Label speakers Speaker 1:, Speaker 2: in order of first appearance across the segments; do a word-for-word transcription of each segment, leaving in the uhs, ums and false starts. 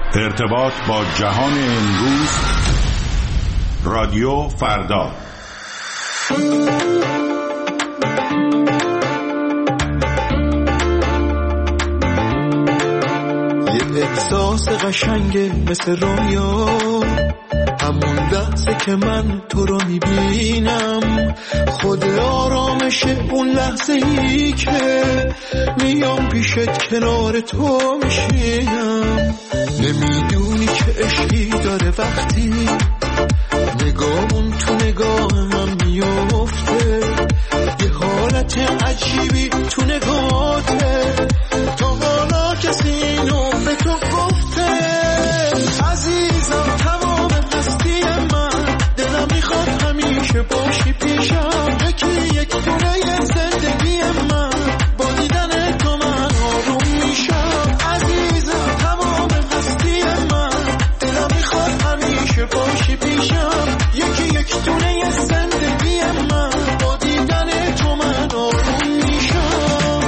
Speaker 1: ارتباط با جهان امروز، رادیو فردا.
Speaker 2: یه احساس قشنگه مثل رویا، همون لحظه که من تو رو میبینم، خود آرامشه اون لحظه ای که میام پیشت کنار تو میشینم. نمیدونی که عشقی داره وقتی نگاهمون تو نگاه هم میفته، یه حالت عجیبی تو نگاهته، تا حالا کسی اینو به تو گفته؟ عزیزم تمام هستی من، دلم میخواد همیشه باشی پیشم، یکی یک دونه زندگی من، با دیدن تو من آروم میشم. عزیزم تمام هستی من، دلم میخواد همیشه باشی پیشم، یکی یک دونه زندگی من، با دیدن تو من آروم میشم.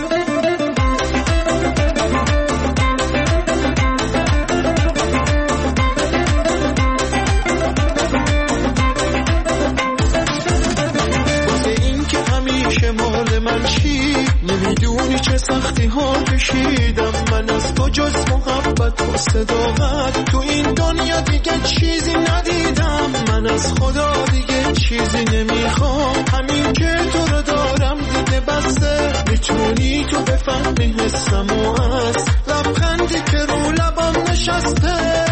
Speaker 2: واسه این که همیشه مال من چی، نمیدونی چه سختی ها کشیدم من از تو، جز محبت و صداقت تو این دنیا دیگه چیزی ندیدم. من از خدا دیگه چیزی نمیخوام، همین که تو رو دارم دیگه بسته. میتونی تو بفهمی حسم و از لبخندی که رو لبم نشسته.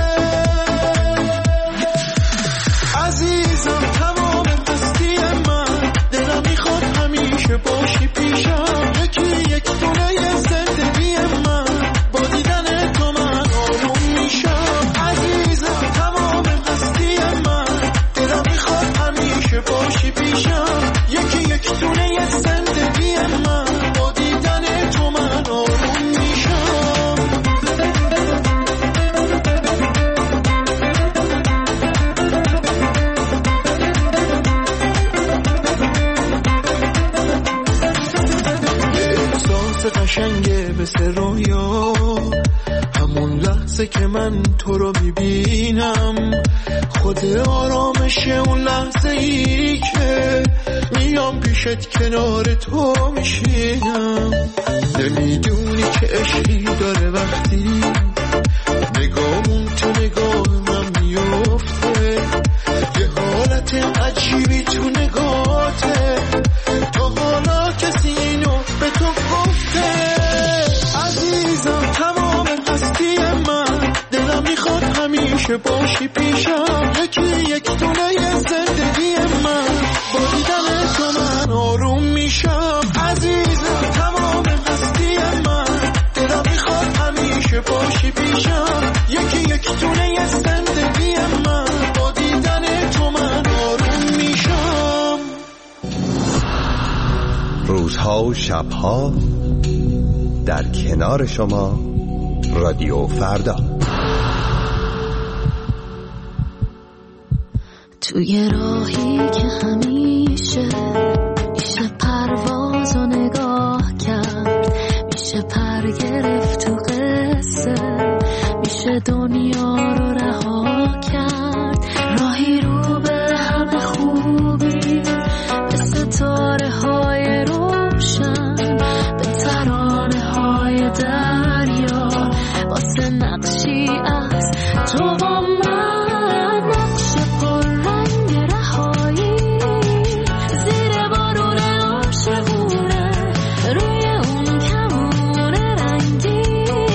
Speaker 2: عزیزم تمام هستی من، دلم میخواد همیشه باشی پیشم، یکی یک دونه زندگی من، با دیدن تو من آروم میشم. عزیزم تمام هستی من، دلم میخواد همیشه باشی پیشم، یکی یک دونه زندگی من، با دیدن تو من آروم میشم. قشنگه مثل رویا، همون لحظه که من تو رو میبینم، خود آرامشه اون لحظه ای که میام پیشت کنار تو میشینم. نمیدونی که عشقی داره وقتی نگاهمون تو نگاه من میفته، یه حالت عجیبی تو نگاهته، تا حالا کسی اینو به تو گفته؟ عزیزم تمام هستی من، دلم میخواد همیشه باشی پیشم، یکی یک دونه زندگی من، با دیدن تو من آروم میشم. عزیزم تمام هستی من، دلم میخواد همیشه باشی پیشم، یکی یک دونه زندگی من، با دیدن تو من آروم میشم.
Speaker 3: روزها و شبها در کنار شما، رادیو فردا.
Speaker 4: توی راهی که همیشه میشه پرواز و نگاه کرد، میشه پر گرفت تو قصه، میشه دنیا رو رها کرد. راهی رو به همه خوبی، به ستاره های روشن، به ترانه های دریا، واسه نقشی از تو با من، نقش پر رنگ رهایی، زیر بارون عاشقونه، روی اون کمون رنگی،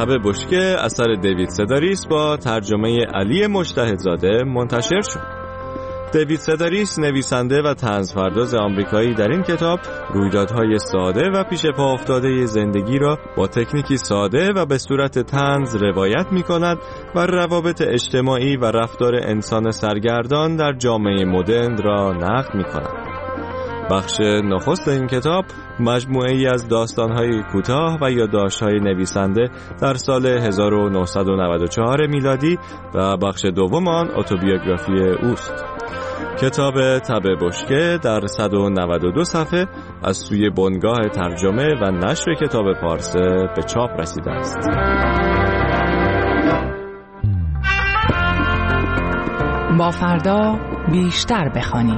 Speaker 5: تب بشکه اثر دیوید سداریس با ترجمه علی مجتهدزاده منتشر شد. دیوید سداریس نویسنده و طنزپرداز آمریکایی در این کتاب رویدادهای ساده و پیش پا افتاده زندگی را با تکنیکی ساده و به صورت طنز روایت می‌کند و روابط اجتماعی و رفتار انسان سرگردان در جامعه مدرن را نقد می‌کند. بخش نخست این کتاب مجموعه‌ای از داستان‌های کوتاه و یادداشت‌های نویسنده در سال هزار و نهصد و نود و چهار میلادی و بخش دوم آن اتوبیوگرافی اوست. کتاب تب بشکه در صد و نود و دو صفحه از سوی بنگاه ترجمه و نشر کتاب پارسه به چاپ رسیده است.
Speaker 6: با فردا بیشتر بخوانیم.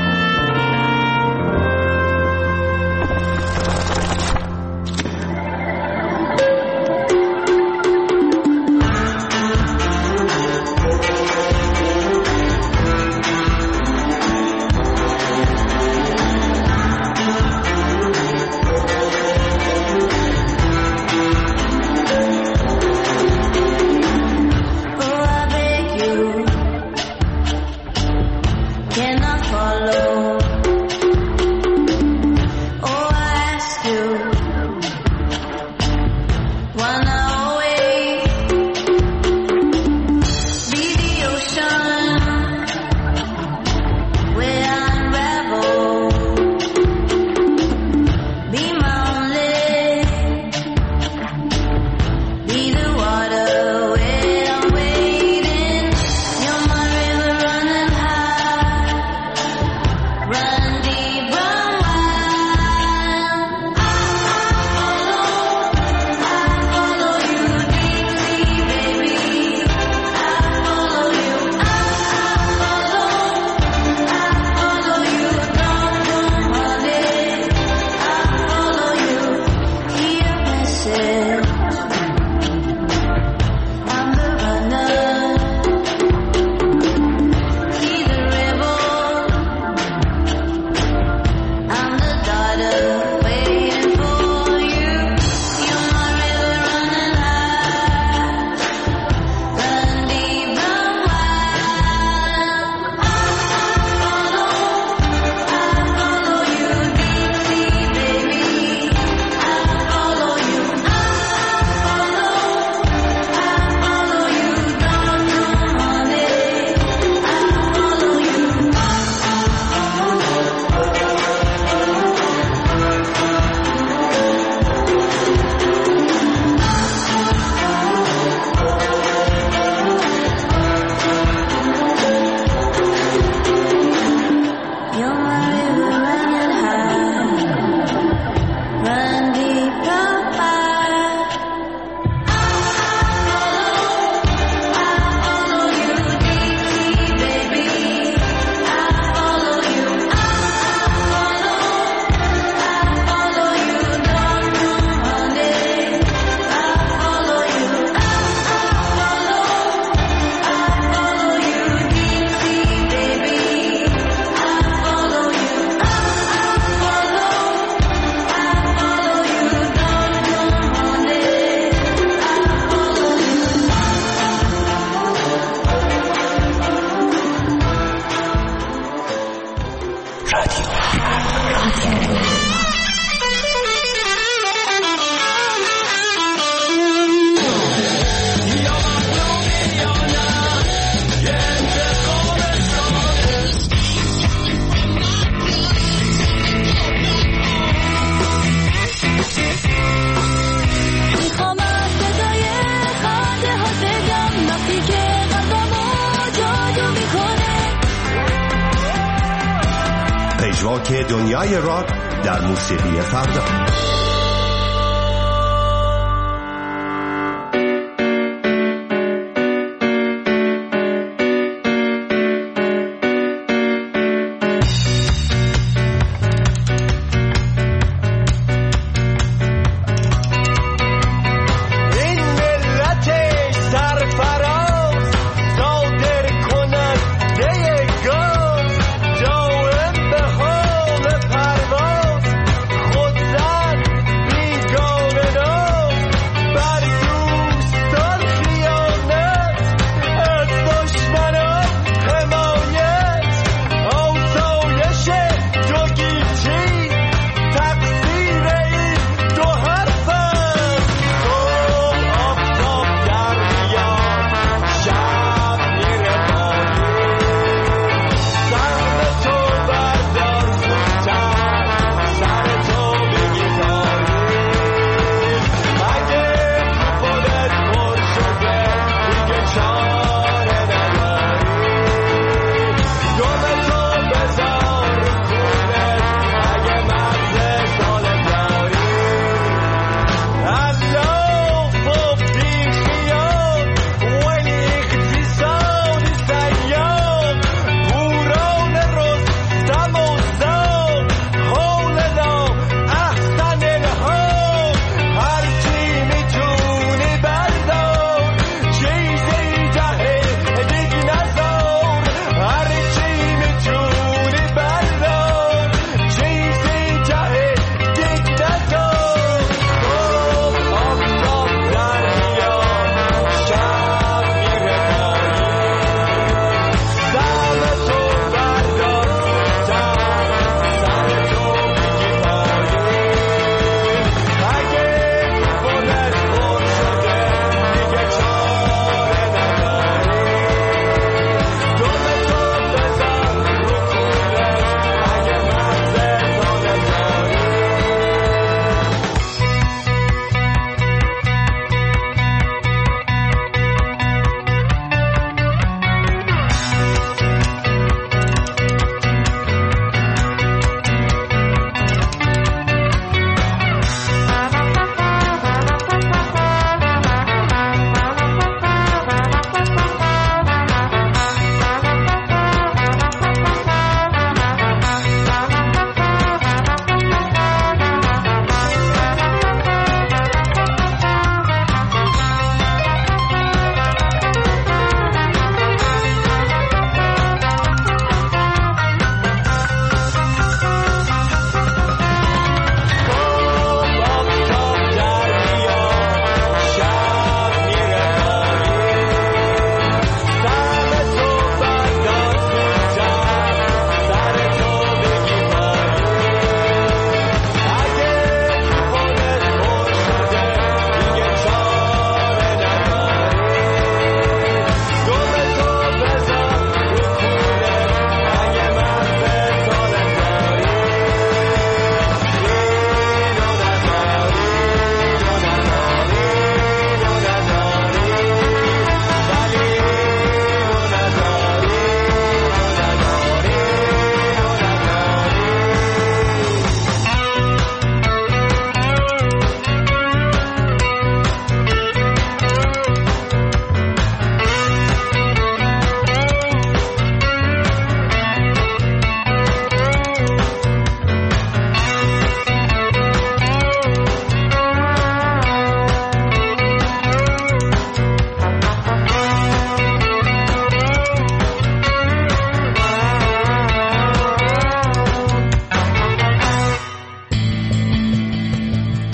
Speaker 3: پژواک دنیای راک در موسیقی فردا.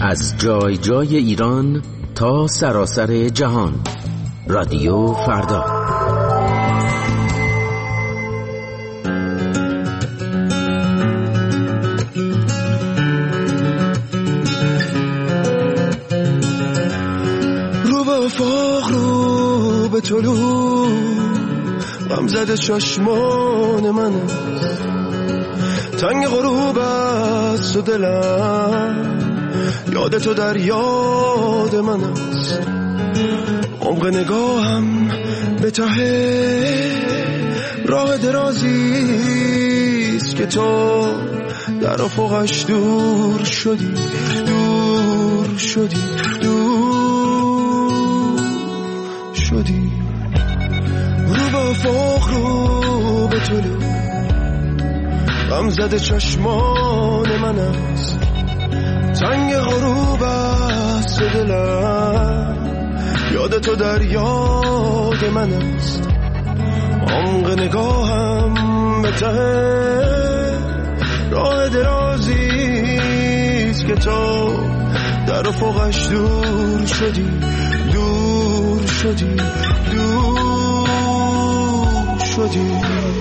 Speaker 7: از جای جای ایران تا سراسر جهان. رادیو فردا.
Speaker 2: رو به افاق، رو به طلوع، غم زده چشمان منه، تنگ غروب است و دلم یاد تو در یاد من است. عمق نگاهم به ته راه درازیست که تو در افقش دور شدی، دور شدی، دور شدی. رو به افق، رو به طلوع، غم زده چشمان من است، تنگ غروب است و دلم یاد تو در یاد من است. عمق نگاهم به ته راه درازیست که تو در افقش دور شدی، دور شدی، دور شدی.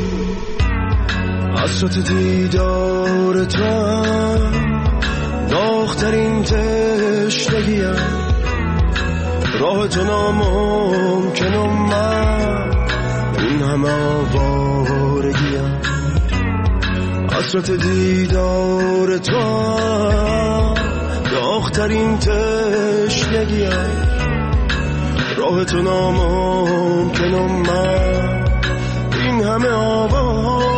Speaker 2: حسرت دیدار تو هم داغ‌ترین تشنگیم، راه تو ناممکنم، من این همه آوارگیم. حسرت دیدار تو هم داغ‌ترین تشنگیم، راه تو ناممکنم، من این همه آوارگیم.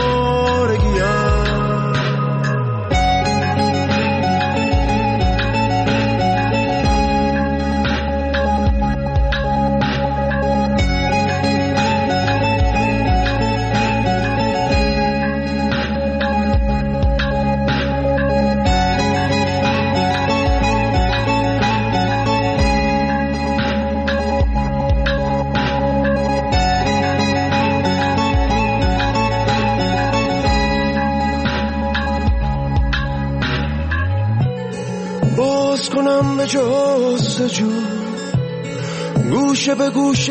Speaker 2: باز کنم به جستجو، گوشه به گوشه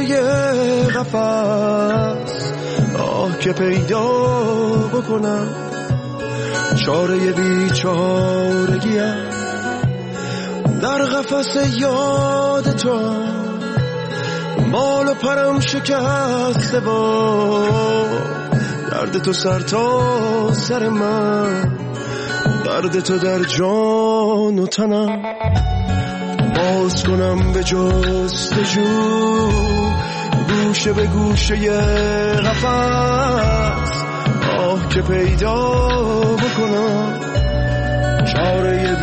Speaker 2: قفس، آه که پیدا بکنم چاره بیچارگیم. در قفس یاد تو بال و پرم شکسته، با درد تو سر تا سر من، درد تو در جان و تنم. باز کنم به جستجو، گوشه به گوشه قفس، آه که پیدا بکنم چاره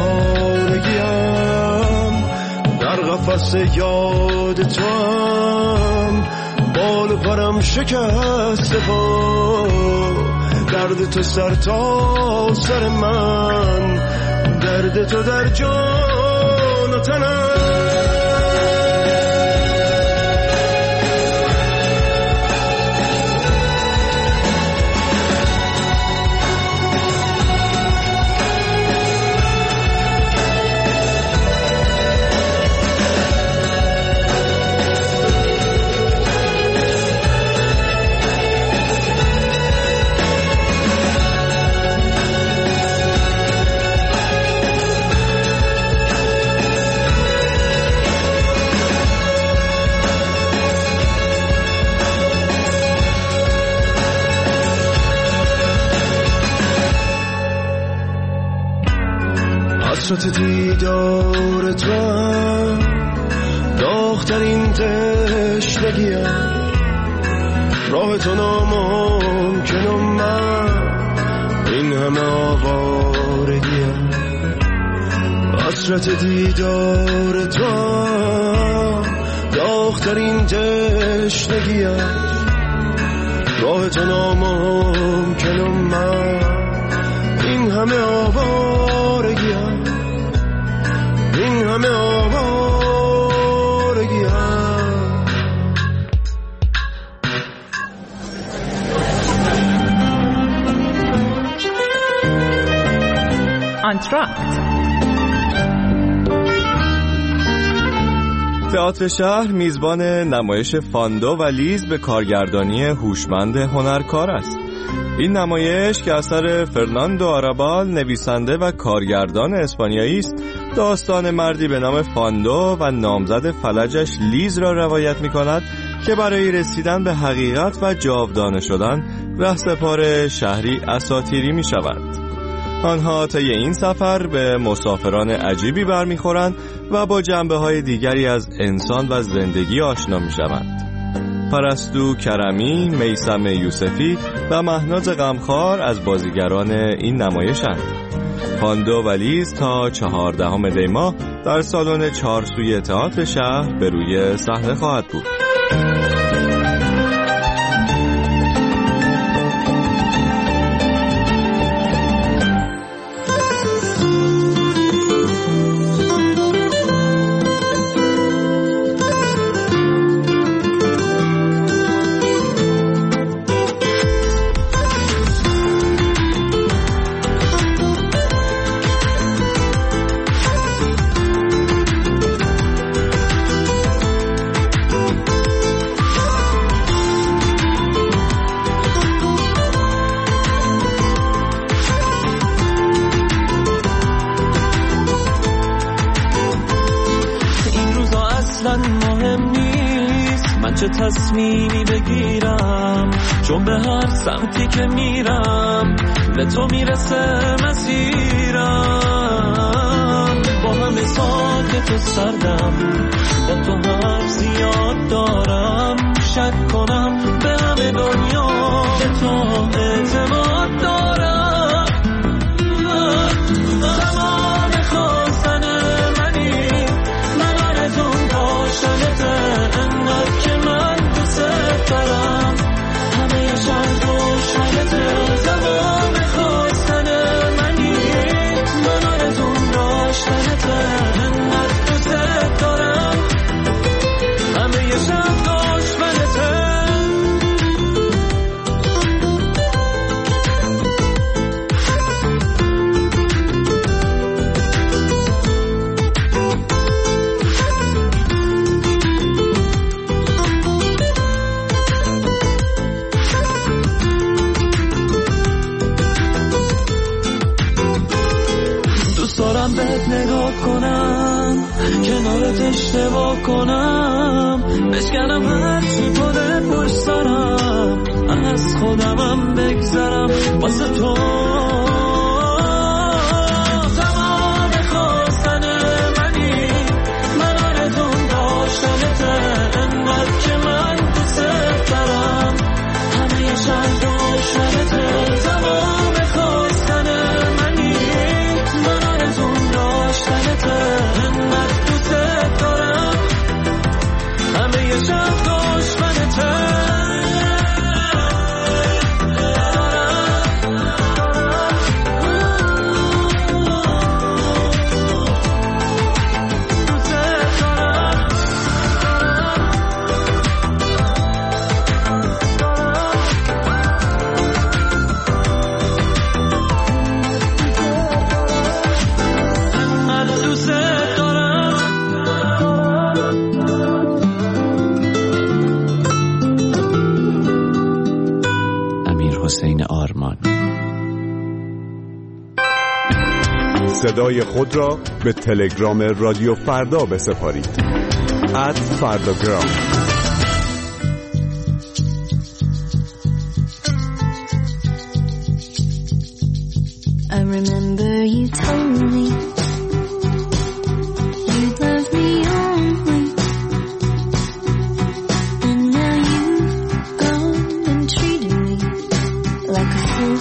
Speaker 2: بیچارگیم. در قفس یاد تو هم بال و پرم شکسته، با درد تو سر تا سر من، درد تو در جان و تنم. حسرت دیدار تو هم داغ‌ترین تشنگیم، راه تو ناممکنم، من این همه آوارگیم. حسرت دیدار تو هم داغ‌ترین تشنگیم، راه تو ناممکنم، من این همه آوارگیم، این همه آوارگیم.
Speaker 6: آنتراکت
Speaker 5: تئاتر شهر میزبان نمایش فاندو و لیز به کارگردانی هوشمند هنرکار است. این نمایش که اثر فرناندو آرابال نویسنده و کارگردان اسپانیایی است، داستان مردی به نام فاندو و نامزد فلجش لیز را روایت می کند که برای رسیدن به حقیقت و جاودانه شدن رهسپار شهری اساطیری می شود. آنها طی این سفر به مسافران عجیبی برمیخورند و با جنبه‌های دیگری از انسان و زندگی آشنا می‌شوند. پرستو کرمی، میثم یوسفی و مهناز غمخوار از بازیگران این نمایش‌اند. فاندو و لیز تا چهاردهم دی ماه در سالن چهارسوی تئاتر شهر به روی صحنه خواهد بود.
Speaker 2: مهم نیست من چه تصمیمی بگیرم، چون به هر سمتی که میرم به تو میرسه مسیرم. با همه ساکت و سردم، با تو حرف زیاد دارم، شک کنم به همه دنیا به تو اعتماد دارم. تمام خواستن منی، من آرزوم داشتنته، انقدر که من دوست دارم، همه شب روشنته. تمام خواستن منی، من آرزوم داشتنته، انقدر دوست دارم، همه شب روشنته. دارم بهت نگاه کنم، کنارت اشتباه کنم، بشکنم هرچی بوده پشت سرم، از خودمم بگذرم واسه تو. تمام خواستن منی، من آرزوم داشتنته، انقدر که من دوست دارم، همه شب روشنته. تمام خواستن منی، من آرزوم داشتنته، انقدر دوست دارم، همه شب روشنته. حسین آرمان.
Speaker 1: صدای خود را به تلگرام رادیو فردا بسپارید. ات فرداگرام.
Speaker 4: I remember you told me you love me only, and now you've gone and treated me like a fool.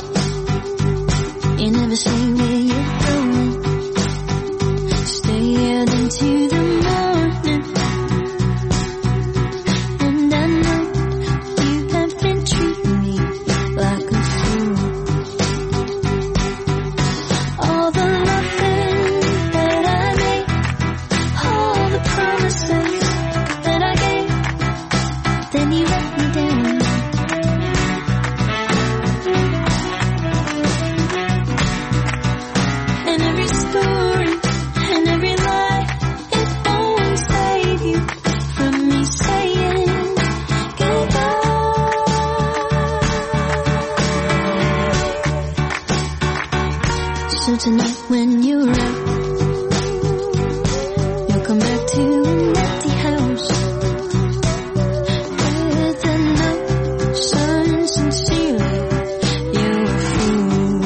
Speaker 4: You never say where you're going, stay out into the morning, and I know you have been treating me like a fool. All the love tonight when you're out. You'll come back to an empty house with a note signed sincerely. You're a fool.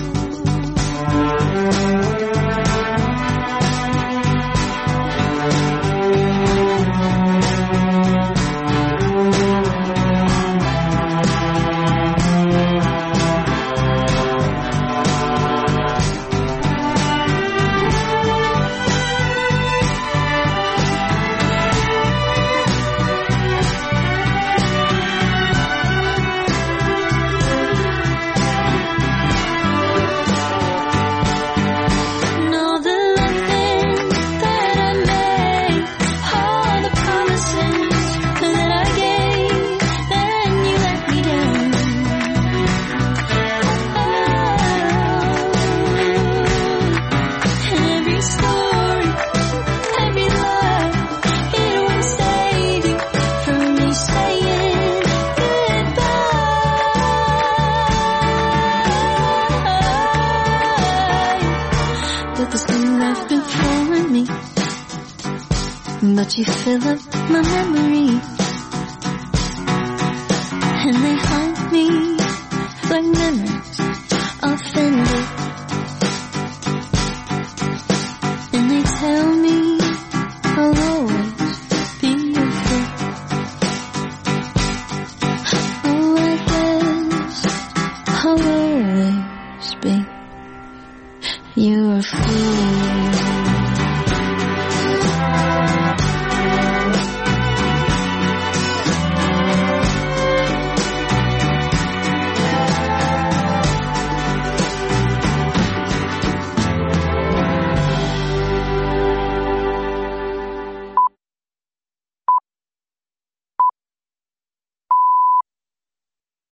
Speaker 4: But you fill up my memory, and they haunt me like memories.